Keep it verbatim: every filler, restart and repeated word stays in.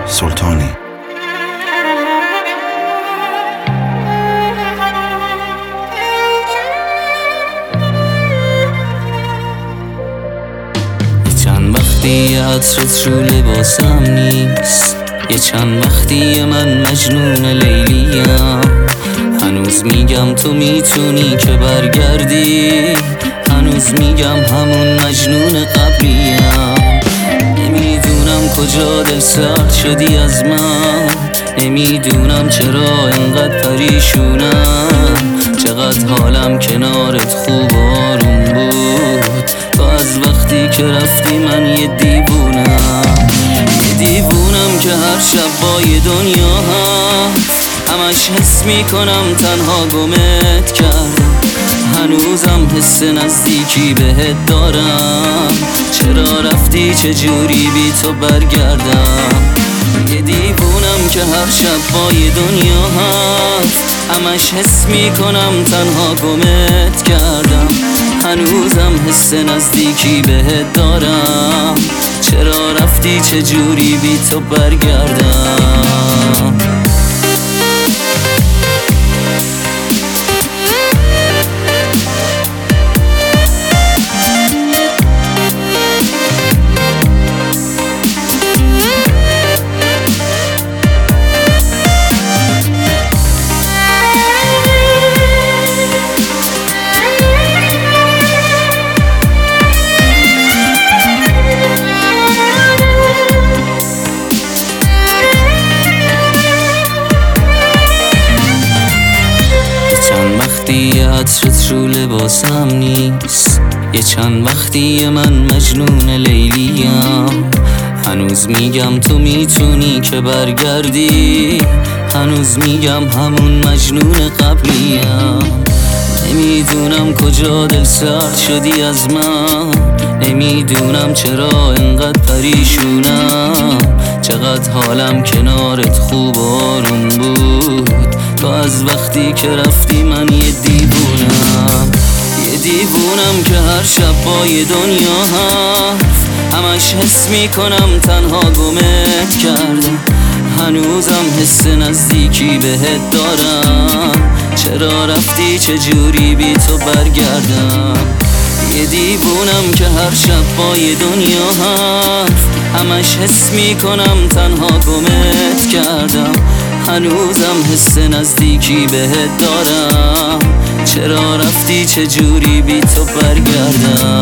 سلطانی. چند وقتی عطرت رو لباسم نیست، یه چند وقتی من مجنون لیلیم. هنوز میگم تو میتونی که برگردی، هنوز میگم همون مجنون قبلیم. نمیدونم کجا دل سرد شدی از من، نمیدونم چرا انقدر پریشونم. چقدر حالم کنارت خوب آروم بود، تو از وقتی که رفتی من یه دیوونم. یه دیوونم که هر شب با یه دنیا هست، همش حس میکنم تنها گمت کردم. هنوزم حس نزدیکی بهت دارم، چرا رفتی چجوری بی تو برگردم. یه دیوونم که هر شب با یه دنیا هست، همش حس میکنم تنها گمت کردم. هنوزم حس نزدیکی بهت دارم، چرا رفتی چجوری بی تو برگردم. وقتی عطرت رو لباسم نیست، یه چند وقتی من مجنون لیلیم. هنوز میگم تو میتونی که برگردی، هنوز میگم همون مجنون قبلیم. نمیدونم کجا دل سرد شدی از من، نمیدونم چرا انقدر پریشونم. چقدر حالم کنارت خوب آروم بود، تو از وقتی که رفتی من یه دیوونم. یه دیوونم که هر شب با یه دنیا هست، همش حس میکنم تنها گمت کردم. هنوزم حس نزدیکی بهت دارم، چرا رفتی چجوری بی تو برگردم. یه دیوونم که هر شب با یه دنیا هست، همش حس میکنم تنها گمت کردم. هنوزم حس نزدیکی بهت دارم، چرا رفتی چجوری بی تو برگردم.